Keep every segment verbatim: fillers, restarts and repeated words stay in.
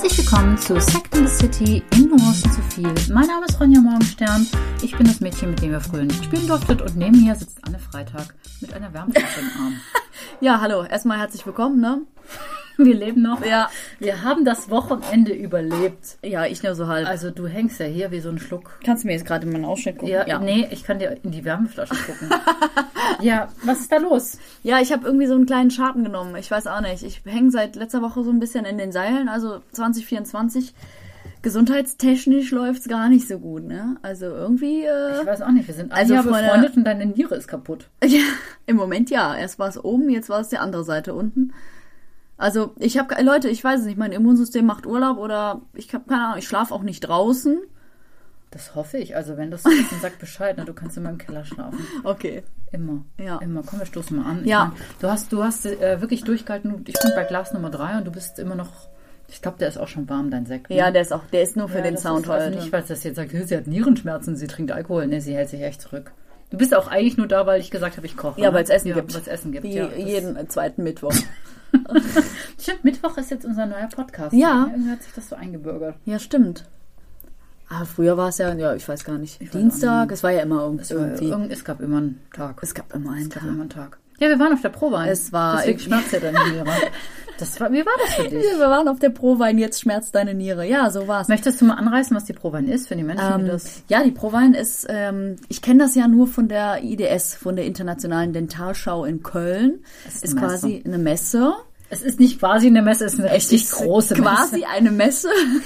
Herzlich willkommen zu Sect in the City in Nuancen zu viel. Mein Name ist Ronja Morgenstern. Ich bin das Mädchen, mit dem ihr früher nicht spielen durftet. Und neben mir sitzt Anne Freitag mit einer Wärmflasche im Arm. Ja, hallo. Erstmal herzlich willkommen, ne? Wir leben noch. Ja. Wir haben das Wochenende überlebt. Ja, ich nur so halb. Also du hängst ja hier wie so ein Schluck. Kannst du mir jetzt gerade in meinen Ausschnitt gucken? Ja, ja. Nee, ich kann dir in die Wärmflasche gucken. Ja, was ist da los? Ja, ich habe irgendwie so einen kleinen Schaden genommen. Ich weiß auch nicht. Ich hänge seit letzter Woche so ein bisschen in den Seilen. Also zwanzig vierundzwanzig, gesundheitstechnisch läuft's gar nicht so gut, ne? Also irgendwie... Äh, ich weiß auch nicht. Wir sind also alle befreundet und deine Niere ist kaputt. Ja, im Moment ja. Erst war es oben, jetzt war es die andere Seite unten. Also ich habe, Leute, ich weiß es nicht, mein Immunsystem macht Urlaub oder ich habe keine Ahnung, ich schlafe auch nicht draußen. Das hoffe ich. Also wenn das so ist, dann sag Bescheid, ne? Du kannst in meinem Keller schlafen. Okay. Immer. Ja. Immer. Komm, wir stoßen mal an. Ich ja. Mein, du hast, du hast äh, wirklich durchgehalten. Ich bin bei Glas Nummer drei und du bist immer noch. Ich glaube, der ist auch schon warm, dein Sekt. Ne? Ja, der ist auch, der ist nur für ja, den Sound heute. Also nicht, weil das jetzt sagt, sie hat Nierenschmerzen, sie trinkt Alkohol. Ne, sie hält sich echt zurück. Du bist auch eigentlich nur da, weil ich gesagt habe, ich koche. Ja, ne? weil es Essen ja, gibt. Weil es Essen gibt. Wie ja, jeden zweiten Mittwoch. Stimmt, Mittwoch ist jetzt unser neuer Podcast. Ja. Irgendwie hat sich das so eingebürgert. Ja, stimmt. Aber früher war es ja, ja, ich weiß gar nicht, ich Dienstag, nicht. Es war ja immer irgendwie. Es, war, irgendwie. es gab immer einen Tag. Es gab immer einen es Tag. Gab immer einen Tag. Ja, wir waren auf der Prowein. Es war... Deswegen schmerzt ja deine Niere. Das war, wie war das für dich? Ja, wir waren auf der Prowein, jetzt schmerzt deine Niere. Ja, so war's. Möchtest du mal anreißen, was die Prowein ist für die Menschen, ähm, die das... Ja, die Prowein ist, ähm, ich kenne das ja nur von der I D S, von der Internationalen Dentalschau in Köln. Es ist, ist quasi eine Messe. Es ist nicht quasi eine Messe, es ist eine richtig große Messe. Quasi eine Messe,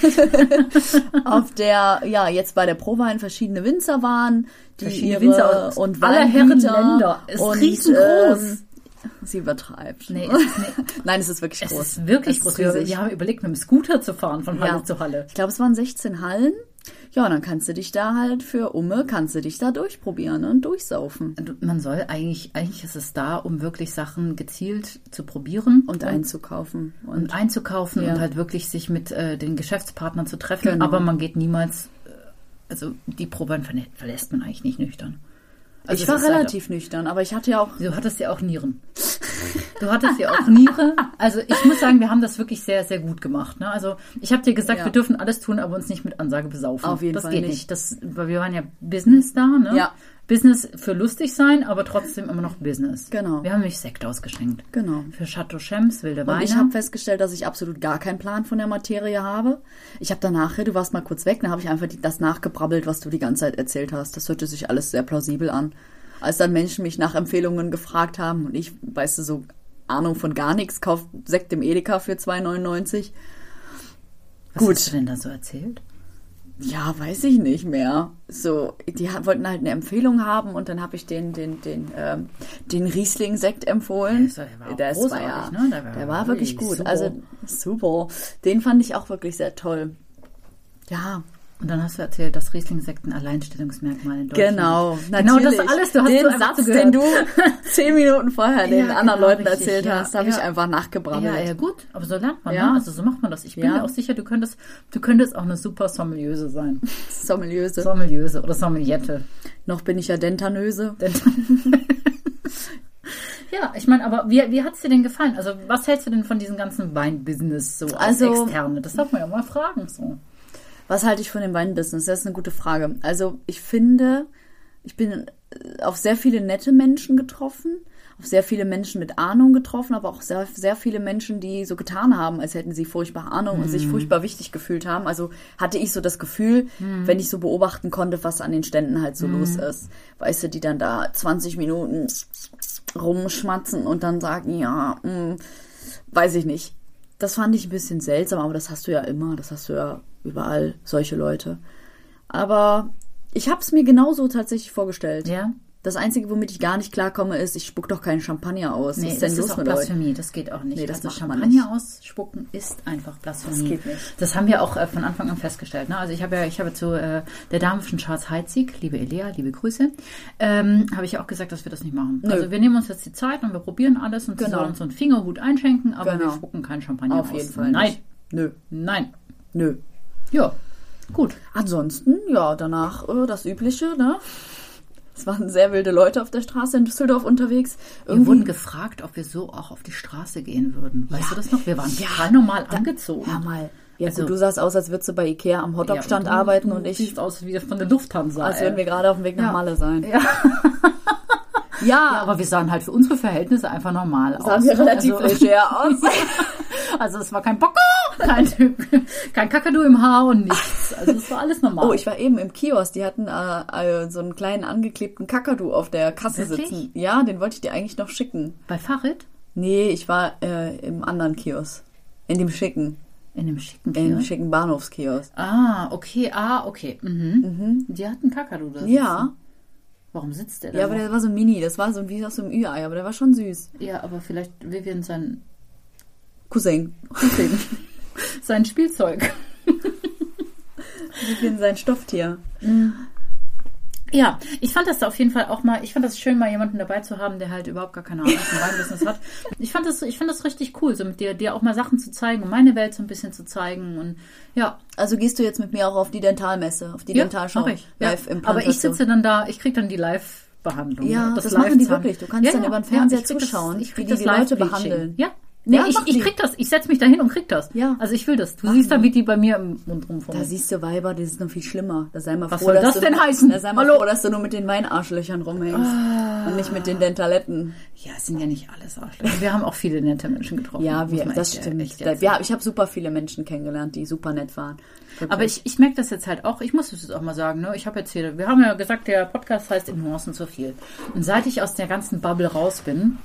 auf der ja jetzt bei der Prowein verschiedene Winzer waren, die verschiedene ihre Winzer aus und aller Herren Länder. Es ist riesengroß. Ähm, sie übertreibt. Nee, es ist nicht. Nein, es ist wirklich groß. Es ist wirklich es groß. Ist wir, wir haben überlegt, mit dem Scooter zu fahren von Halle ja. zu Halle. Ich glaube, es waren sechzehn Hallen. Ja, und dann kannst du dich da halt für Umme, kannst du dich da durchprobieren und durchsaufen. Man soll eigentlich, eigentlich ist es da, um wirklich Sachen gezielt zu probieren. Und, und einzukaufen. Und, und einzukaufen ja. und halt wirklich sich mit äh, den Geschäftspartnern zu treffen. Genau. Aber man geht niemals, äh, also die Probein verlässt man eigentlich nicht nüchtern. Also ich war relativ halt, nüchtern, aber ich hatte ja auch... Du hattest ja auch Nieren. Du hattest ja auch Niere. Also ich muss sagen, wir haben das wirklich sehr, sehr gut gemacht. Ne? Also ich habe dir gesagt, ja. wir dürfen alles tun, aber uns nicht mit Ansage besaufen. Auf jeden das Fall geht nicht. nicht. Das, weil wir waren ja Business da. Ne? Ja. Business für lustig sein, aber trotzdem immer noch Business. Genau. Wir haben nämlich Sekt ausgeschenkt. Genau. Für Chateau Chems, wilde Weine. Und ich habe festgestellt, dass ich absolut gar keinen Plan von der Materie habe. Ich habe danach, du warst mal kurz weg, dann habe ich einfach die, das nachgebrabbelt, was du die ganze Zeit erzählt hast. Das hörte sich alles sehr plausibel an. Als dann Menschen mich nach Empfehlungen gefragt haben und ich, weißt du, so Ahnung von gar nichts, kauf Sekt im Edeka für zwei neunundneunzig. Was Gut. hast du denn da so erzählt? Ja, weiß ich nicht mehr. So, die wollten halt eine Empfehlung haben und dann habe ich den den den ähm, den Riesling-Sekt empfohlen. Der war, das war ja, ne? Der war, der war wirklich gut. Super. Also super. Den fand ich auch wirklich sehr toll. Ja. Und dann hast du erzählt, dass Riesling-Sekt ein Alleinstellungsmerkmal in Deutschland Genau, ist. natürlich. Genau das alles. Du hast den so Satz, so den du zehn Minuten vorher den ja, anderen genau, Leuten richtig, erzählt ja, hast, habe ja. ich einfach nachgebrabbelt. Ja, ja, gut. Aber so lernt man, ja. ne? Also so macht man das. Ich bin ja. mir auch sicher, du könntest, du könntest auch eine super Sommelieuse sein. Sommelieuse. Sommelieuse oder Sommeliette. Noch bin ich ja Dentanöse. Dentanöse. Ja, ich meine, aber wie, wie hat es dir denn gefallen? Also was hältst du denn von diesem ganzen Weinbusiness so als also, Externe? Das darf man ja mal fragen. So. Was halte ich von dem Weinbusiness? Das ist eine gute Frage. Also ich finde, ich bin auf sehr viele nette Menschen getroffen, auf sehr viele Menschen mit Ahnung getroffen, aber auch sehr, sehr viele Menschen, die so getan haben, als hätten sie furchtbar Ahnung mm. und sich furchtbar wichtig gefühlt haben. Also hatte ich so das Gefühl, mm. wenn ich so beobachten konnte, was an den Ständen halt so mm. los ist. Weißt du, die dann da zwanzig Minuten rumschmatzen und dann sagen, ja, mh, weiß ich nicht. Das fand ich ein bisschen seltsam, aber das hast du ja immer, das hast du ja überall, solche Leute. Aber ich habe es mir genauso tatsächlich vorgestellt. Ja. Das Einzige, womit ich gar nicht klarkomme, ist, ich spuck doch keinen Champagner aus. Nee, Was ist das denn ist los auch mit Blasphemie, euch? das geht auch nicht. Nee, das also macht man Champagner nicht. ausspucken ist einfach Blasphemie. Das geht nicht. Das haben wir auch äh, von Anfang an festgestellt. Ne? Also ich habe ja, ich habe zu äh, der Dame von Charles Heitzig, liebe Elea, liebe Grüße, ähm, habe ich ja auch gesagt, dass wir das nicht machen. Nö. Also wir nehmen uns jetzt die Zeit und wir probieren alles und genau. sie sollen uns so einen Fingerhut einschenken, aber genau. wir spucken keinen Champagner Auf aus. Auf jeden Fall Nein. nicht. Nö. Nein. Nö. Ja, gut. Ansonsten, ja, danach äh, das Übliche, ne? Es waren sehr wilde Leute auf der Straße in Düsseldorf unterwegs. Irgendwie wir wurden gefragt, ob wir so auch auf die Straße gehen würden. Weißt ja. du das noch? Wir waren ja. total normal angezogen. Ja, mal. Ja, Also- gut, du sahst aus, als würdest du bei Ikea am Hotdog-Stand Ja, du- arbeiten du und ich, siehst aus wie von der Lufthansa. als ey. würden wir gerade auf dem Weg nach Ja. Malle sein. Ja. Ja, Ja, aber wir sahen halt für unsere Verhältnisse einfach normal aus. sahen wir ne? relativ also, leger aus. also es war kein Bocco, kein, kein Kakadu im Haar und nichts. Also es war alles normal. Oh, ich war eben im Kiosk, die hatten äh, äh, so einen kleinen angeklebten Kakadu auf der Kasse Wirklich? sitzen. Ja, den wollte ich dir eigentlich noch schicken. Bei Farid? Nee, ich war äh, im anderen Kiosk. In dem schicken. In dem schicken In dem Kiosk? schicken Bahnhofskiosk. Ah, okay, ah, okay. Mhm. Die hatten Kakadu da. Ja. sitzen. Warum sitzt der da? Ja, aber noch? der war so mini. Das war so wie aus so einem Ü-Ei, aber der war schon süß. ja, aber vielleicht Vivian sein, Cousin. sein Spielzeug. Vivian sein Stofftier. Ja, ich fand das auf jeden Fall auch mal, ich fand das schön, mal jemanden dabei zu haben, der halt überhaupt gar keine Ahnung vom Weinbusiness hat. Ich fand das, ich fand das richtig cool, so mit dir, dir auch mal Sachen zu zeigen und meine Welt so ein bisschen zu zeigen und ja. Also gehst du jetzt mit mir auch auf die Dentalmesse, auf die Ja, Dentalschau? mach ich. Ja. Live im Aber ich sitze dann da, ich krieg dann die Live-Behandlung. Ja, das machen die Live-Zahn. wirklich. Du kannst dann über den Fernseher ich krieg zuschauen, das, ich krieg wie die das die Leute Live-Bleaching. behandeln. Ja. Nee, Ja, ich, mach ich die. krieg das. Ich setz mich da hin und krieg das. Ja. Also ich will das. Du Mach siehst dann, mal. wie die bei mir im Mund rumfummeln. Da siehst du Weiber, das ist noch viel schlimmer. Da sei mal Was froh, soll dass das du, denn heißen? Da sei mal Hallo? froh, dass du nur mit den Weinarschlöchern rumhängst und nicht mit den Dentaletten. Ja, es sind ja nicht alles Arschlöcher. Wir haben auch viele nette Menschen getroffen. Ja, muss wir, man das echt- stimmt. echt Da, jetzt ja, ich habe super viele Menschen kennengelernt, die super nett waren. Wirklich. Aber ich, ich merke das jetzt halt auch, ich muss das jetzt auch mal sagen, ne? Ich habe jetzt hier, wir haben ja gesagt, der Podcast heißt In Nuancen zu viel. Und seit ich aus der ganzen Bubble raus bin,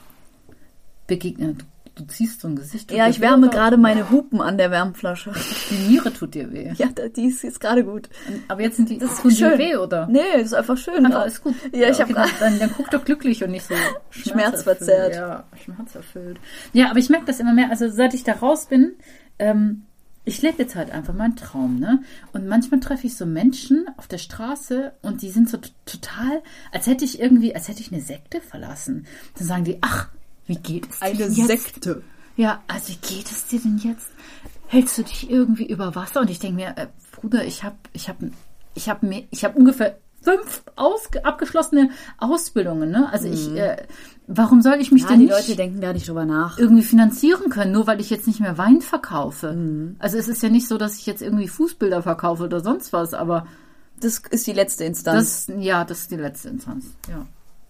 begegnet, du, du ziehst so ein Gesicht. tut Ja, dir ich weh, wärme oder? gerade meine Hupen an der Wärmflasche. Die Niere tut dir weh. Ja, da- die ist jetzt gerade gut. Aber jetzt sind die, Das ist tun schön. die weh, oder? Nee, das ist einfach schön. Einfach ist gut. Ja, ich okay, hab dann, dann, dann guck doch glücklich und nicht so Schmerzverzerrt. Ja, schmerzerfüllt. Ja, aber ich merke das immer mehr. Also seit ich da raus bin, ähm, ich lebe jetzt halt einfach meinen Traum, ne? Und manchmal treffe ich so Menschen auf der Straße und die sind so t- total, als hätte ich irgendwie, als hätte ich eine Sekte verlassen. Dann sagen die, ach, wie geht es dir Eine denn jetzt? Sekte. Ja, also wie geht es dir denn jetzt? Hältst du dich irgendwie über Wasser? Und ich denke mir, äh, Bruder, ich habe ich hab, ich hab mir, ich habe ungefähr fünf aus, abgeschlossene Ausbildungen, ne? Also ich, äh, warum soll ich mich Ja, denn die nicht Leute denken da nicht drüber nach. irgendwie finanzieren können, nur weil ich jetzt nicht mehr Wein verkaufe? Mhm. Also es ist ja nicht so, dass ich jetzt irgendwie Fußbilder verkaufe oder sonst was, aber Das ist die letzte Instanz. das, ja, das ist die letzte Instanz. Ja,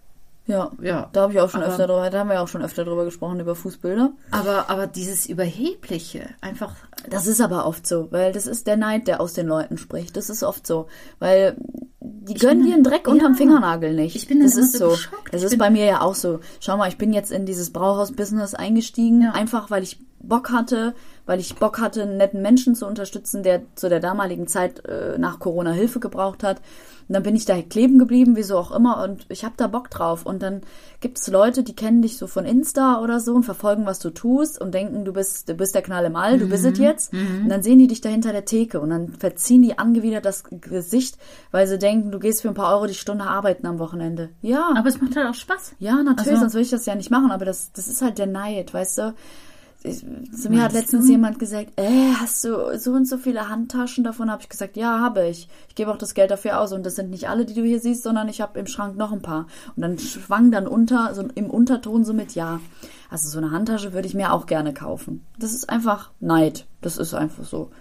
ja, ja. da habe ich auch schon Aber- öfter drüber, da haben wir auch schon öfter drüber gesprochen, über Fußbilder. Aber, aber dieses Überhebliche, einfach, Das ist aber oft so, weil das ist der Neid, der aus den Leuten spricht. Das ist oft so, weil die gönnen bin dir einen Dreck dann- unterm ja. Fingernagel nicht. Ich bin dann das immer ist so so. geschockt. Das Ich ist bin- bei mir ja auch so. Schau mal, ich bin jetzt in dieses Brauhaus-Business eingestiegen, Ja. einfach weil ich Bock hatte, weil ich Bock hatte, einen netten Menschen zu unterstützen, der zu der damaligen Zeit äh, nach Corona Hilfe gebraucht hat. Und dann bin ich da kleben geblieben, wieso auch immer, und ich habe da Bock drauf. Und dann gibt es Leute, die kennen dich so von Insta oder so und verfolgen, was du tust und denken, du bist, du bist der Knall im All, du bist es jetzt. Und dann sehen die dich da hinter der Theke und dann verziehen die angewidert das Gesicht, weil sie denken, du gehst für ein paar Euro die Stunde arbeiten am Wochenende. Ja, aber es macht halt auch Spaß. ja, natürlich, Also- sonst würde ich das ja nicht machen, aber das, das ist halt der Neid, weißt du. Ich, zu mir hat Meinst letztens du? jemand gesagt, äh, hast du so und so viele Handtaschen? Davon habe ich gesagt, ja, habe ich. Ich gebe auch das Geld dafür aus und das sind nicht alle, die du hier siehst, sondern ich habe im Schrank noch ein paar. Und dann schwang dann unter, so im Unterton so mit, ja, also so eine Handtasche würde ich mir auch gerne kaufen. Das ist einfach Neid. Das ist einfach so.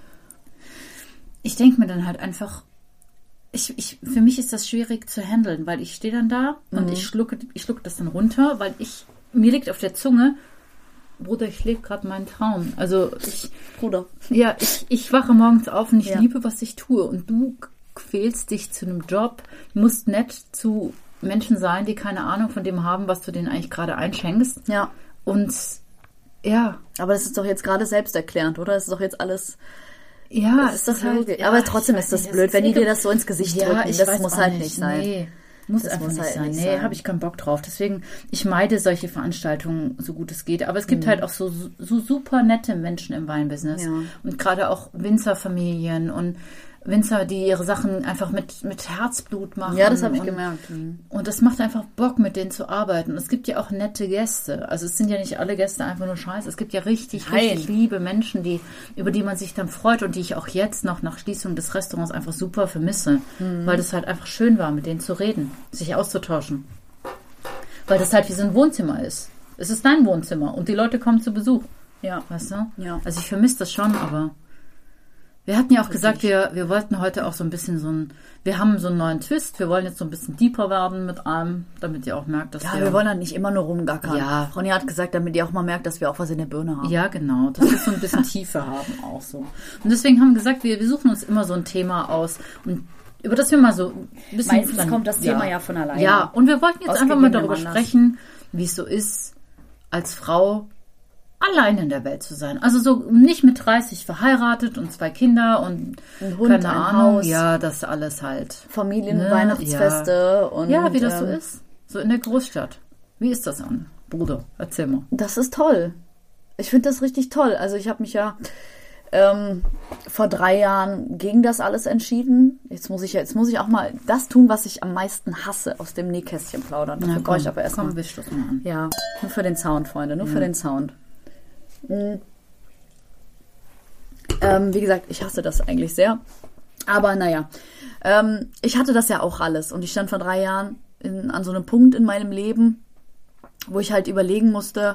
Ich denke mir dann halt einfach, ich, ich, für mich ist das schwierig zu handeln, weil ich stehe dann da und Mhm. ich schlucke, ich schlucke das dann runter, weil ich, mir liegt auf der Zunge, Bruder, ich lebe gerade meinen Traum. Also ich, Bruder. ja, ich, ich wache morgens auf und ich Ja. liebe, was ich tue. Und du quälst dich zu einem Job, musst nett zu Menschen sein, die keine Ahnung von dem haben, was du denen eigentlich gerade einschenkst. Ja. Und ja, Aber das ist doch jetzt gerade selbsterklärend, oder? Das ist doch jetzt alles... ja, Das ist doch halt, logisch. ja, Aber trotzdem ich ist weiß das nicht, blöd, ist wenn die ekel- dir das so ins Gesicht Ja, drücken. ich Das weiß muss auch halt nicht. nicht sein. Nee, muss Das einfach muss nicht halt sein. nicht Nee, sein. habe ich keinen Bock drauf. Deswegen, ich meide solche Veranstaltungen so gut es geht. Aber es gibt halt auch so, so super nette Menschen im Weinbusiness. Ja. Und gerade auch Winzerfamilien und Winzer, die ihre Sachen einfach mit, mit Herzblut machen. Ja, das habe ich und, gemerkt. Mhm. Und das macht einfach Bock, mit denen zu arbeiten. Und es gibt ja auch nette Gäste. Also es sind ja nicht alle Gäste einfach nur scheiße. Es gibt ja richtig, Nein. richtig liebe Menschen, die, über die man sich dann freut und die ich auch jetzt noch nach Schließung des Restaurants einfach super vermisse. Weil das halt einfach schön war, mit denen zu reden, sich auszutauschen. Weil das halt wie so ein Wohnzimmer ist. Es ist dein Wohnzimmer und die Leute kommen zu Besuch. Ja. Weißt du? Ja. Also ich vermisse das schon, aber Wir hatten ja auch gesagt, wir, wir wollten heute auch so ein bisschen so ein, wir haben so einen neuen Twist, wir wollen jetzt so ein bisschen deeper werden mit allem, damit ihr auch merkt, dass ja, wir... Ja, wir wollen dann nicht immer nur rumgackern. Ja. Ronny hat gesagt, damit ihr auch mal merkt, dass wir auch was in der Birne haben. Ja, genau, dass wir so ein bisschen Tiefe haben auch so. Und deswegen haben wir gesagt, wir, wir suchen uns immer so ein Thema aus und über das wir mal so ein bisschen... Meistens dann, kommt das Thema ja, ja von alleine. Ja, und wir wollten jetzt einfach mal darüber sprechen, wie es so ist, als Frau allein in der Welt zu sein. Also so nicht mit dreißig verheiratet und zwei Kinder und ein Hund, keine ein Ahnung. Haus. Ja, das alles halt. Familien, ne? Weihnachtsfeste. Ja. Und, ja, wie das ähm, so ist. So in der Großstadt. Wie ist das an? Bruder, erzähl mal. Das ist toll. Ich finde das richtig toll. Also ich habe mich ja ähm, vor drei Jahren gegen das alles entschieden. Jetzt muss ich jetzt muss ich auch mal das tun, was ich am meisten hasse, aus dem Nähkästchen plaudern. Dafür brauche ich aber erstmal. Komm, wisch das mal an. Ja, nur für den Sound, Freunde, nur ja. für den Sound. Mhm. Ähm, wie gesagt, ich hasse das eigentlich sehr. Aber naja, ähm, ich hatte das ja auch alles. Und ich stand vor drei Jahren in, an so einem Punkt in meinem Leben, wo ich halt überlegen musste,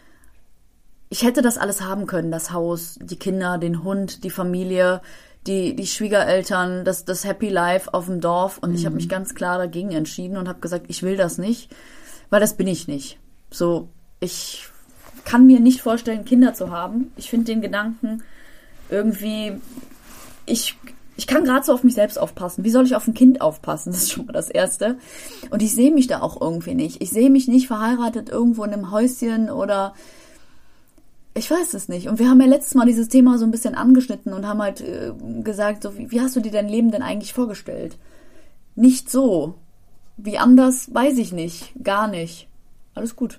ich hätte das alles haben können. Das Haus, die Kinder, den Hund, die Familie, die, die Schwiegereltern, das, das Happy Life auf dem Dorf. Und mhm. ich habe mich ganz klar dagegen entschieden und habe gesagt, ich will das nicht, weil das bin ich nicht. So, ich kann mir nicht vorstellen, Kinder zu haben. Ich finde den Gedanken irgendwie, ich, ich kann gerade so auf mich selbst aufpassen. Wie soll ich auf ein Kind aufpassen? Das ist schon mal das Erste. Und ich sehe mich da auch irgendwie nicht. Ich sehe mich nicht verheiratet irgendwo in einem Häuschen oder ich weiß es nicht. Und wir haben ja letztes Mal dieses Thema so ein bisschen angeschnitten und haben halt äh, gesagt, so, wie, wie hast du dir dein Leben denn eigentlich vorgestellt? Nicht so. Wie anders, weiß ich nicht. Gar nicht. Alles gut.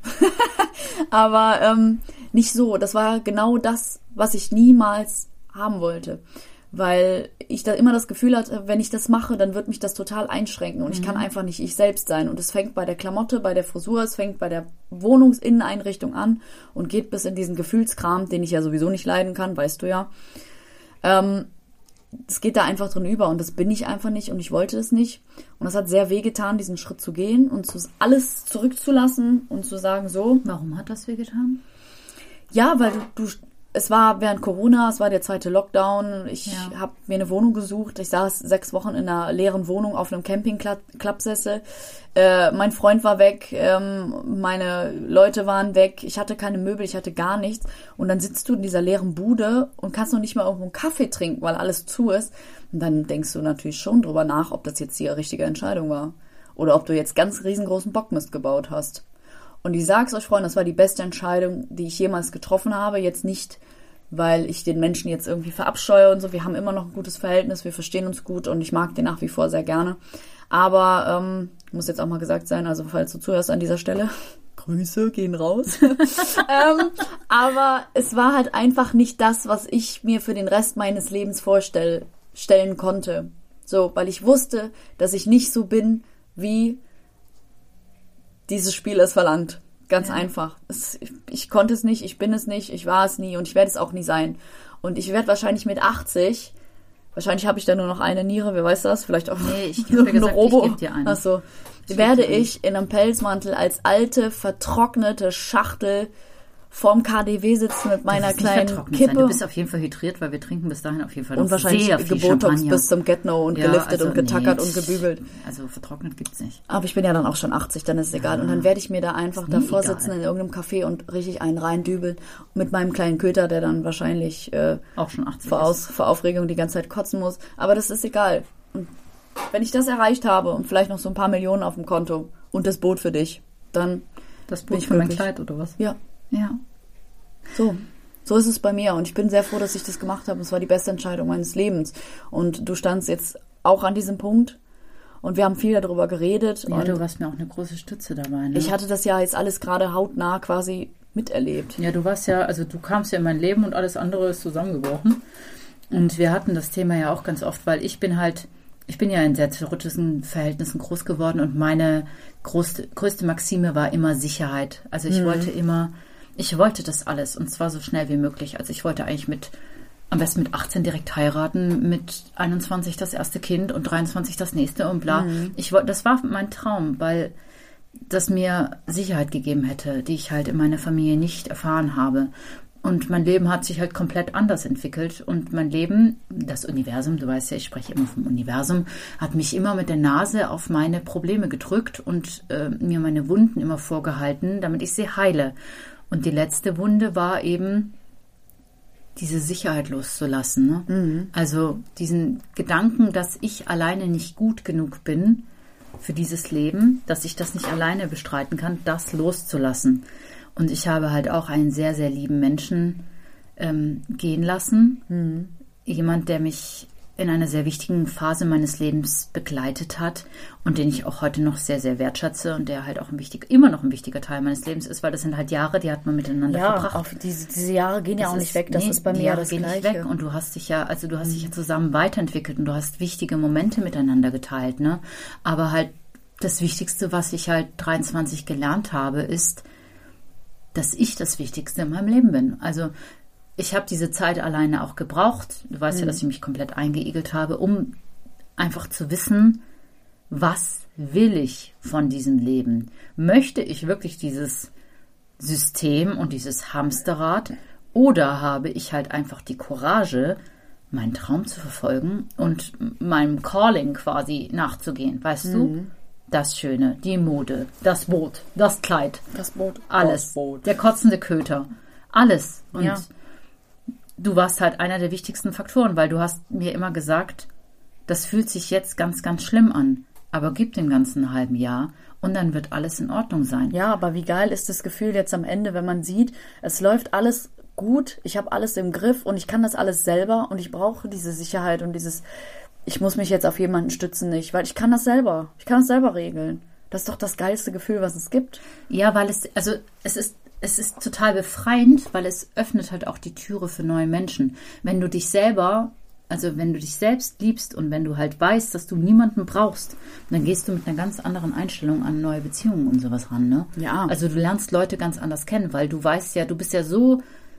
Aber ähm, nicht so. Das war genau das, was ich niemals haben wollte. Weil ich da immer das Gefühl hatte, wenn ich das mache, dann wird mich das total einschränken. Und mhm. ich kann einfach nicht ich selbst sein. Und es fängt bei der Klamotte, bei der Frisur, es fängt bei der Wohnungsinneneinrichtung an und geht bis in diesen Gefühlskram, den ich ja sowieso nicht leiden kann, weißt du ja. Ähm, es geht da einfach drin über und das bin ich einfach nicht und ich wollte es nicht. Und es hat sehr wehgetan, diesen Schritt zu gehen und zu, alles zurückzulassen und zu sagen, so. Warum hat das wehgetan? Ja, weil du, du es war während Corona, es war der zweite Lockdown. Ich ja. habe mir eine Wohnung gesucht. Ich saß sechs Wochen in einer leeren Wohnung auf einem Camping-Klappsessel. Äh, mein Freund war weg, ähm, meine Leute waren weg. Ich hatte keine Möbel, ich hatte gar nichts. Und dann sitzt du in dieser leeren Bude und kannst noch nicht mal irgendwo einen Kaffee trinken, weil alles zu ist. Und dann denkst du natürlich schon drüber nach, ob das jetzt die richtige Entscheidung war. Oder ob du jetzt ganz riesengroßen Bockmist gebaut hast. Und ich sag's euch, Freunde, das war die beste Entscheidung, die ich jemals getroffen habe. Jetzt nicht, weil ich den Menschen jetzt irgendwie verabscheue und so. Wir haben immer noch ein gutes Verhältnis, wir verstehen uns gut und ich mag den nach wie vor sehr gerne. Aber, ähm, muss jetzt auch mal gesagt sein, also falls du zuhörst an dieser Stelle, Grüße gehen raus. ähm, aber es war halt einfach nicht das, was ich mir für den Rest meines Lebens vorstellen stellen konnte. So, weil ich wusste, dass ich nicht so bin, wie dieses Spiel es verlangt. Ganz ja. einfach. Es, ich, ich konnte es nicht, ich bin es nicht, ich war es nie und ich werde es auch nie sein. Und ich werde wahrscheinlich mit achtzig, wahrscheinlich habe ich da nur noch eine Niere, wer weiß das, vielleicht auch nee, ich habe gesagt, Robo. Ich gebe dir eine. Achso. Werde ich in einem Pelzmantel als alte, vertrocknete Schachtel vorm K D W sitzen mit meiner kleinen Kippe. Sein. Du bist auf jeden Fall hydriert, weil wir trinken bis dahin auf jeden Fall und wahrscheinlich sehr viel gebotox Champagner. Bis zum Get-No und ja, geliftet also und getackert nee, und gebügelt. Also vertrocknet gibt's nicht. Aber ich bin ja dann auch schon achtzig, dann ist es egal. Ja. Und dann werde ich mir da einfach davor egal. sitzen in irgendeinem Café und richtig einen reindübeln mit meinem kleinen Köter, der dann wahrscheinlich äh, auch schon achtzig vor, Aus, vor Aufregung die ganze Zeit kotzen muss. Aber das ist egal. Und wenn ich das erreicht habe und vielleicht noch so ein paar Millionen auf dem Konto und das Boot für dich, dann das Boot bin ich für glücklich. mein Kleid oder was? Ja. Ja. So, so ist es bei mir und ich bin sehr froh, dass ich das gemacht habe. Es war die beste Entscheidung meines Lebens und du standst jetzt auch an diesem Punkt und wir haben viel darüber geredet. Ja, und du warst mir auch eine große Stütze dabei. Ne? Ich hatte das ja jetzt alles gerade hautnah quasi miterlebt. Ja, du warst ja, also du kamst ja in mein Leben und alles andere ist zusammengebrochen und wir hatten das Thema ja auch ganz oft, weil ich bin halt, ich bin ja in sehr zerrütteten Verhältnissen groß geworden und meine größte, größte Maxime war immer Sicherheit. Also ich mhm. wollte immer Ich wollte das alles und zwar so schnell wie möglich. Also ich wollte eigentlich mit, am besten mit achtzehn direkt heiraten, mit einundzwanzig das erste Kind und dreiundzwanzig das nächste und bla. Mhm. Ich wollte, das war mein Traum, weil das mir Sicherheit gegeben hätte, die ich halt in meiner Familie nicht erfahren habe. Und mein Leben hat sich halt komplett anders entwickelt. Und mein Leben, das Universum, du weißt ja, ich spreche immer vom Universum, hat mich immer mit der Nase auf meine Probleme gedrückt und äh, mir meine Wunden immer vorgehalten, damit ich sie heile. Und die letzte Wunde war eben, diese Sicherheit loszulassen. Ne? Mhm. Also diesen Gedanken, dass ich alleine nicht gut genug bin für dieses Leben, dass ich das nicht alleine bestreiten kann, das loszulassen. Und ich habe halt auch einen sehr, sehr lieben Menschen ähm, gehen lassen. Mhm. Jemand, der mich in einer sehr wichtigen Phase meines Lebens begleitet hat und den ich auch heute noch sehr, sehr wertschätze und der halt auch ein wichtig, immer noch ein wichtiger Teil meines Lebens ist, weil das sind halt Jahre, die hat man miteinander ja, verbracht. Auf diese, diese Jahre gehen ja das auch nicht ist, weg. Das nee, ist bei mir die Jahre das gehen Gleiche. nicht weg und du hast dich ja, also du hast mhm. dich ja zusammen weiterentwickelt und du hast wichtige Momente miteinander geteilt, ne? Aber halt das Wichtigste, was ich halt dreiundzwanzig gelernt habe, ist, dass ich das Wichtigste in meinem Leben bin. Also ich habe diese Zeit alleine auch gebraucht. Du weißt mhm. ja, dass ich mich komplett eingeigelt habe, um einfach zu wissen, was will ich von diesem Leben? Möchte ich wirklich dieses System und dieses Hamsterrad oder habe ich halt einfach die Courage, meinen Traum zu verfolgen und meinem Calling quasi nachzugehen, weißt mhm. du? Das Schöne, die Mode, das Boot, das Kleid. Das Boot. Alles. Das Boot. Der kotzende Köter. Alles. Und ja. du warst halt einer der wichtigsten Faktoren, weil du hast mir immer gesagt, das fühlt sich jetzt ganz, ganz schlimm an. Aber gib dem Ganzen einen halben Jahr und dann wird alles in Ordnung sein. Ja, aber wie geil ist das Gefühl jetzt am Ende, wenn man sieht, es läuft alles gut, ich habe alles im Griff und ich kann das alles selber und ich brauche diese Sicherheit und dieses... Ich muss mich jetzt auf jemanden stützen nicht, weil ich kann das selber. Ich kann das selber regeln. Das ist doch das geilste Gefühl, was es gibt. Ja, weil es, also es ist, es ist total befreiend, weil es öffnet halt auch die Türe für neue Menschen. Wenn du dich selber, also wenn du dich selbst liebst und wenn du halt weißt, dass du niemanden brauchst, dann gehst du mit einer ganz anderen Einstellung an neue Beziehungen und sowas ran, ne? Ja. Also du lernst Leute ganz anders kennen, weil du weißt ja, du bist ja so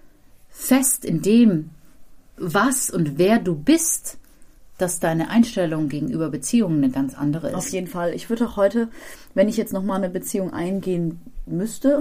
fest in dem, was und wer du bist, dass deine Einstellung gegenüber Beziehungen eine ganz andere ist. Auf jeden Fall. Ich würde auch heute, wenn ich jetzt nochmal eine Beziehung eingehen müsste...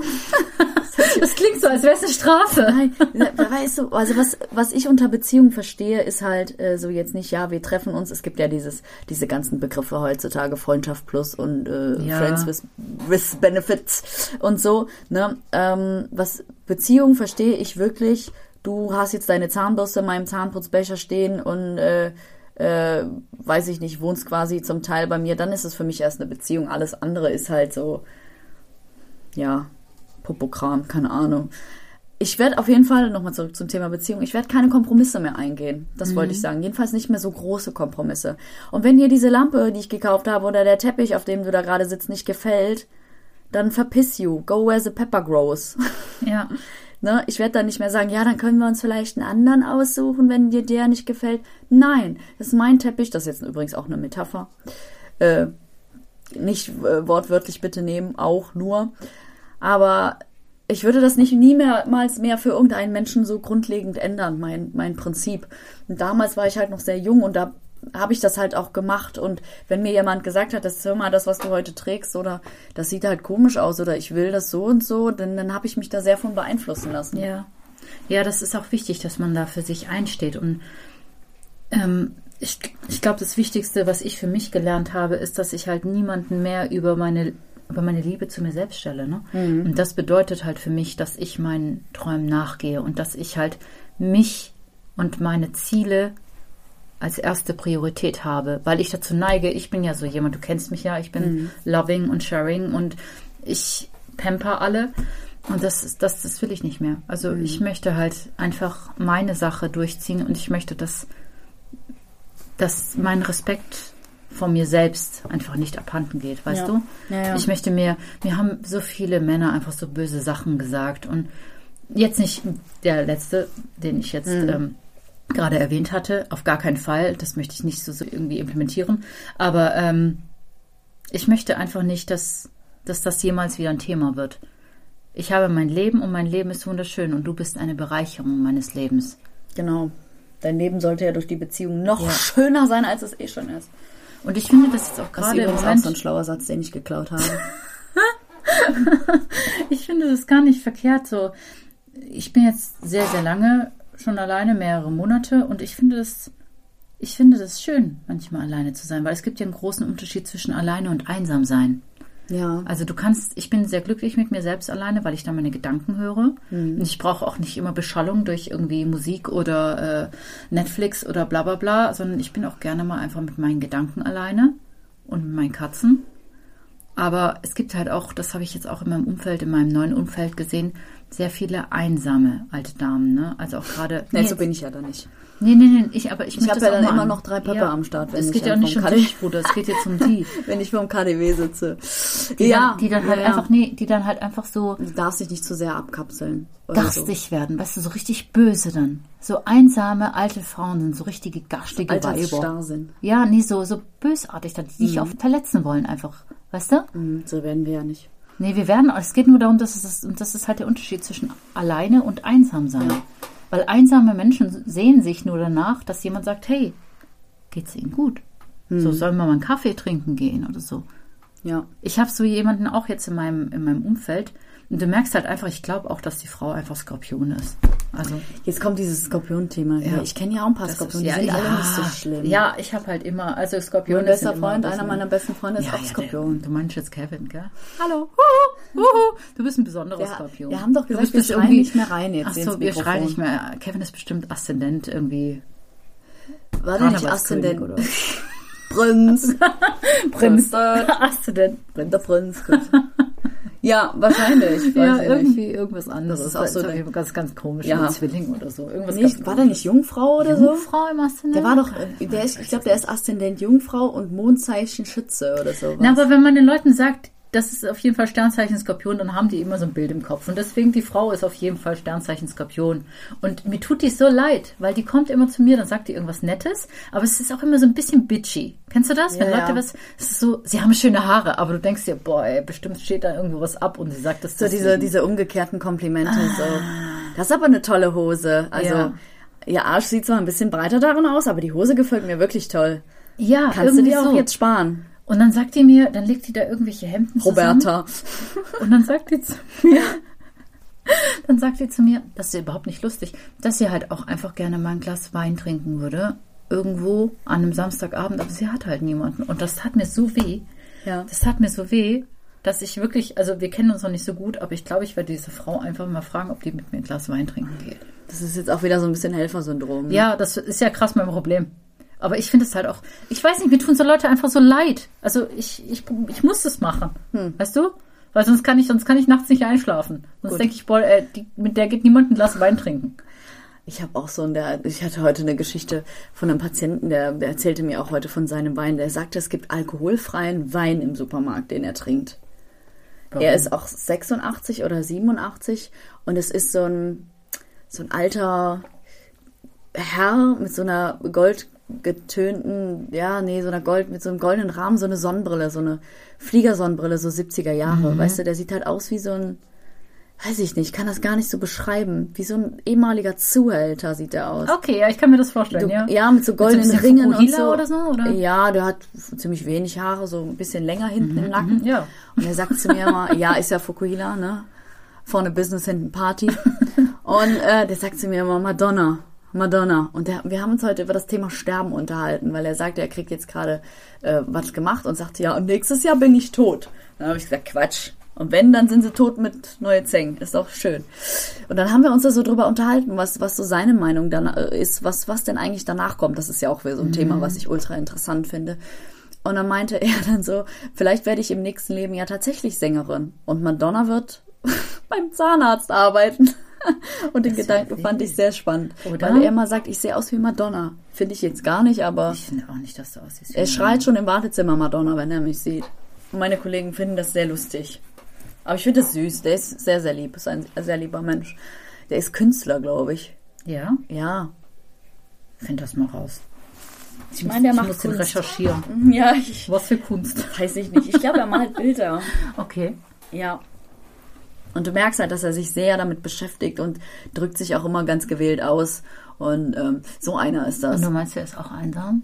Das klingt so, als wäre es eine Strafe. Nein, weißt du, also was, was ich unter Beziehung verstehe, ist halt äh, so jetzt nicht, ja, wir treffen uns. Es gibt ja dieses, diese ganzen Begriffe heutzutage, Freundschaft plus und äh, ja. Friends with, with Benefits und so. Ne? Ähm, was Beziehung verstehe ich wirklich, du hast jetzt deine Zahnbürste in meinem Zahnputzbecher stehen und... Äh, Äh, weiß ich nicht, wohnst quasi zum Teil bei mir, dann ist es für mich erst eine Beziehung. Alles andere ist halt so, ja, Popokram, keine Ahnung. Ich werde auf jeden Fall, nochmal zurück zum Thema Beziehung, ich werde keine Kompromisse mehr eingehen. Das mhm. wollte ich sagen. Jedenfalls nicht mehr so große Kompromisse. Und wenn dir diese Lampe, die ich gekauft habe, oder der Teppich, auf dem du da gerade sitzt, nicht gefällt, dann verpiss you. Go where the pepper grows. Ja. Ne, ich werde dann nicht mehr sagen, ja, dann können wir uns vielleicht einen anderen aussuchen, wenn dir der nicht gefällt. Nein, das ist mein Teppich. Das ist jetzt übrigens auch eine Metapher. Äh, nicht äh, wortwörtlich bitte nehmen, auch nur. Aber ich würde das nicht niemals mehr für irgendeinen Menschen so grundlegend ändern, mein, mein Prinzip. Und damals war ich halt noch sehr jung und da habe ich das halt auch gemacht. Und wenn mir jemand gesagt hat, das ist immer das, was du heute trägst, oder das sieht halt komisch aus, oder ich will das so und so, dann, dann habe ich mich da sehr von beeinflussen lassen. Ja, ja, das ist auch wichtig, dass man da für sich einsteht. Und ähm, ich, ich glaube, das Wichtigste, was ich für mich gelernt habe, ist, dass ich halt niemanden mehr über meine, über meine Liebe zu mir selbst stelle. Ne? Mhm. Und das bedeutet halt für mich, dass ich meinen Träumen nachgehe und dass ich halt mich und meine Ziele als erste Priorität habe, weil ich dazu neige, ich bin ja so jemand, du kennst mich ja, ich bin mhm. loving und sharing und ich pamper alle und das, ist, das, das will ich nicht mehr. Also mhm. ich möchte halt einfach meine Sache durchziehen und ich möchte, dass, dass mein Respekt vor mir selbst einfach nicht abhanden geht, weißt ja. du? Ja, ja. Ich möchte mir, mir haben so viele Männer einfach so böse Sachen gesagt und jetzt nicht der letzte, den ich jetzt mhm. ähm, gerade erwähnt hatte, auf gar keinen Fall, das möchte ich nicht so, so irgendwie implementieren, aber ähm, ich möchte einfach nicht, dass, dass das jemals wieder ein Thema wird. Ich habe mein Leben und mein Leben ist wunderschön und du bist eine Bereicherung meines Lebens. Genau. Dein Leben sollte ja durch die Beziehung noch ja. schöner sein, als es eh schon ist. Und ich finde, das ist auch gerade im Moment... Das ist auch so ein schlauer Satz, den ich geklaut habe. Ich finde das gar nicht verkehrt so. ich bin jetzt sehr, sehr lange schon alleine, mehrere Monate und ich finde das, ich finde das schön, manchmal alleine zu sein, weil es gibt ja einen großen Unterschied zwischen alleine und einsam sein. Ja. Also du kannst, ich bin sehr glücklich mit mir selbst alleine, weil ich da meine Gedanken höre. Mhm. Und ich brauche auch nicht immer Beschallung durch irgendwie Musik oder äh, Netflix oder bla bla bla, sondern ich bin auch gerne mal einfach mit meinen Gedanken alleine und mit meinen Katzen. Aber es gibt halt auch, das habe ich jetzt auch in meinem Umfeld, in meinem neuen Umfeld gesehen, sehr viele einsame alte Damen, ne? Also auch gerade... Nee, so bin ich ja da nicht. Nee, nee, nee, ich, aber ich Ich habe ja dann immer an. noch drei Pöpper ja, am Start, wenn es ich geht ja auch nicht um dich, Bruder, es geht jetzt um die. wenn ich vorm K D W sitze. Die ja. Dann, die dann halt ja, ja. einfach, nee, die dann halt einfach so... Du darfst dich nicht zu sehr abkapseln. Oder garstig so. werden, weißt du, so richtig böse dann. So einsame alte Frauen sind so richtige garstige Weiber. Altersstarrsinn. Ja, nee, so, so bösartig, die dich Mhm. auch verletzen wollen einfach, weißt du? Mhm, so werden wir ja nicht. Nee, wir werden, es geht nur darum, dass es, und das ist halt der Unterschied zwischen alleine und einsam sein. Ja. Weil einsame Menschen sehen sich nur danach, dass jemand sagt, hey, geht's ihnen gut? Mhm. So, sollen wir mal einen Kaffee trinken gehen oder so. Ja. Ich habe so jemanden auch jetzt in meinem, in meinem Umfeld und du merkst halt einfach, ich glaube auch, dass die Frau einfach Skorpion ist. Also Jetzt kommt dieses Skorpion-Thema. Ja. Ja, ich kenne ja auch ein paar das Skorpione, ist, die ja, sind ja, alle nicht so schlimm. Ja, ich habe halt immer, also Skorpion Mein bester Freund, einer meiner besten Freunde ist ja, auch ja, Skorpion. Der, du meinst jetzt Kevin, gell? Hallo. Huhu, huhu. Du bist ein besonderer Wir, Skorpion. wir haben doch Du gesagt, bist wir schreien irgendwie- nicht mehr rein jetzt Ach ins so, wir Mikrofon. schreien nicht mehr. Kevin ist bestimmt Aszendent irgendwie. War der nicht Karnevalskönig Aszendent? oder Prinz. Prinz. Prinz. Aszendent. Der Prinz. Gut. Ja, wahrscheinlich. Weiß Ja, ich nicht. irgendwie irgendwas anderes. Das ist auch so Das eine- ist ganz, ganz komisch. Ja. Ein Zwilling oder so. Irgendwas Nicht, ganz war der nicht Jungfrau oder so? Jungfrau im Aszendent? Der war doch, äh, der ist, ich glaube, der ist Aszendent Jungfrau und Mondzeichen Schütze oder so. Na, aber wenn man den Leuten sagt, das ist auf jeden Fall Sternzeichen Skorpion, dann haben die immer so ein Bild im Kopf. Und deswegen, die Frau ist auf jeden Fall Sternzeichen Skorpion. Und mir tut die so leid, weil die kommt immer zu mir, dann sagt die irgendwas Nettes, aber es ist auch immer so ein bisschen bitchy. Kennst du das? Wenn Ja, Leute ja. was, es ist so, sie haben schöne Haare, aber du denkst dir, boah, ey, bestimmt steht da irgendwo was ab und sie sagt das So diese, diese umgekehrten Komplimente. So. Das ist aber eine tolle Hose. Also, Ja. ihr Arsch sieht zwar ein bisschen breiter darin aus, aber die Hose gefällt mir wirklich toll. Ja, Kannst du irgendwie dir auch so. jetzt sparen. Und dann sagt die mir, dann legt die da irgendwelche Hemden zusammen. Roberta. Und dann sagt die zu mir, dann sagt die zu mir, das ist ja überhaupt nicht lustig, dass sie halt auch einfach gerne mal ein Glas Wein trinken würde. Irgendwo an einem Samstagabend, aber sie hat halt niemanden. Und das tat mir so weh. Ja. Das tat mir so weh, dass ich wirklich, also wir kennen uns noch nicht so gut, aber ich glaube, ich werde diese Frau einfach mal fragen, ob die mit mir ein Glas Wein trinken geht. Das ist jetzt auch wieder so ein bisschen Helfersyndrom. Ne? Ja, das ist ja krass mein Problem. Aber ich finde es halt auch, ich weiß nicht, mir tun so Leute einfach so leid. Also ich, ich, ich muss das machen. Hm. Weißt du? Weil sonst kann ich, sonst kann ich nachts nicht einschlafen. Sonst Gut. denke ich, boah, äh, die, mit der geht niemand ein Glas Wein trinken. Ich habe auch so ein, der, ich hatte heute eine Geschichte von einem Patienten, der, der erzählte mir auch heute von seinem Wein. Der sagte, es gibt alkoholfreien Wein im Supermarkt, den er trinkt. Warum? Er ist auch sechsundachtzig oder siebenundachtzig und es ist so ein, so ein alter Herr mit so einer goldgetönten, ja, nee, so einer Gold, mit so einem goldenen Rahmen, so eine Sonnenbrille, so eine Fliegersonnenbrille, so siebziger Jahre. Mhm. Weißt du, der sieht halt aus wie so ein, weiß ich nicht, kann das gar nicht so beschreiben. Wie so ein ehemaliger Zuhälter sieht er aus. Okay, ja, ich kann mir das vorstellen, Du, ja. ja, mit so goldenen bisschen Ringen und Fukuhila so. oder so, oder? Ja, der hat ziemlich wenig Haare, so ein bisschen länger hinten im Nacken. Mhm, ja. Und er sagt zu mir immer, ja, ist ja Fukuhila, ne? Vorne Business, hinten Party. Und äh, der sagt zu mir immer, Madonna, Madonna. Und der, wir haben uns heute über das Thema Sterben unterhalten, weil er sagte, er kriegt jetzt gerade äh, was gemacht und sagte, ja, und nächstes Jahr bin ich tot. Dann habe ich gesagt, Quatsch. Und wenn, dann sind sie tot mit neue Zeng. Ist doch schön. Und dann haben wir uns da so drüber unterhalten, was, was so seine Meinung dann äh, ist, was, was denn eigentlich danach kommt. Das ist ja auch wieder so ein mhm. Thema, was ich ultra interessant finde. Und dann meinte er dann so, vielleicht werde ich im nächsten Leben ja tatsächlich Sängerin. Und Madonna wird beim Zahnarzt arbeiten. Und den Das Gedanken ist fand ich sehr spannend. Oder? Weil er immer sagt, ich sehe aus wie Madonna. Finde ich jetzt gar nicht, aber Ich finde auch nicht, dass du aussiehst. wie er eine schreit schon im Wartezimmer Madonna, wenn er mich sieht. Und meine Kollegen finden das sehr lustig. Aber ich finde das süß. Der ist sehr, sehr lieb. Ist ein sehr lieber Mensch. Der ist Künstler, glaube ich. Ja? Ja. Find das mal raus. Ich meine, der ich macht muss den Kunst. recherchieren. Ja, ich Was für Kunst. weiß ich nicht. Ich glaube, er malt Bilder. Okay. Ja. Und du merkst halt, dass er sich sehr damit beschäftigt und drückt sich auch immer ganz gewählt aus. Und ähm, so einer ist das. Und du meinst, er ist auch einsam?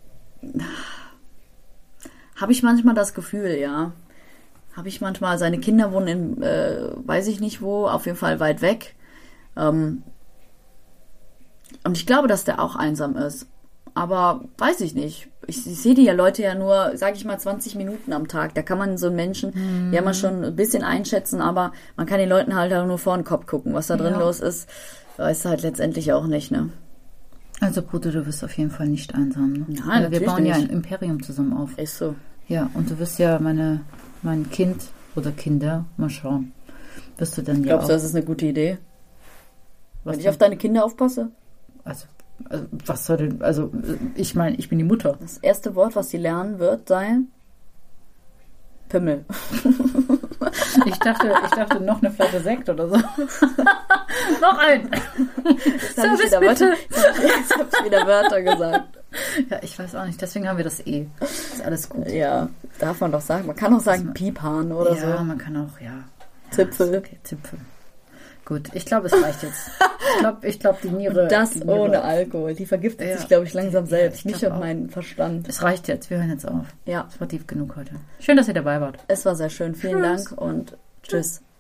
Habe ich manchmal das Gefühl, ja. Habe ich manchmal, seine Kinder wohnen in, äh, weiß ich nicht wo, auf jeden Fall weit weg. Ähm, und ich glaube, dass der auch einsam ist. Aber weiß ich nicht. Ich, ich sehe die ja Leute ja nur, sage ich mal, zwanzig Minuten am Tag. Da kann man so einen Menschen mhm. ja mal schon ein bisschen einschätzen, aber man kann den Leuten halt auch nur vor den Kopf gucken. Was da drin ja. los ist, weiß halt letztendlich auch nicht, ne? Also Bruder, du wirst auf jeden Fall nicht einsam, ne? Nein, wir bauen nicht. ja ein Imperium zusammen auf. Ist so. Ja, und du wirst ja meine, mein Kind oder Kinder, mal schauen. Wirst du dann ja Glaubst auch... du, das ist eine gute Idee? Was Wenn ich auf deine Kinder aufpasse? Also, also, was soll denn... Also, ich meine, ich bin die Mutter. Das erste Wort, was sie lernen wird, sein... Pimmel. Ich dachte, ich dachte noch eine Flasche Sekt oder so. Noch ein. Jetzt habe ich, Wörter, jetzt hab ich wieder Wörter gesagt. Ja, ich weiß auch nicht. Deswegen haben wir das eh. Ist alles gut. Ja, darf man doch sagen. Man kann auch sagen also, Piephahn oder ja, so. Ja, man kann auch, ja. Zipfel. Ja, okay, Zipfel. Gut, ich glaube, es reicht jetzt. Ich glaube, ich glaub, die Niere... Das die Niere, ohne Alkohol. Die vergiftet ja. sich, glaube ich, langsam selbst. Ja, ich nicht auf meinen Verstand. Es reicht jetzt. Wir hören jetzt auf. Ja. Es war tief genug heute. Schön, dass ihr dabei wart. Es war sehr schön. Vielen tschüss. Dank und tschüss.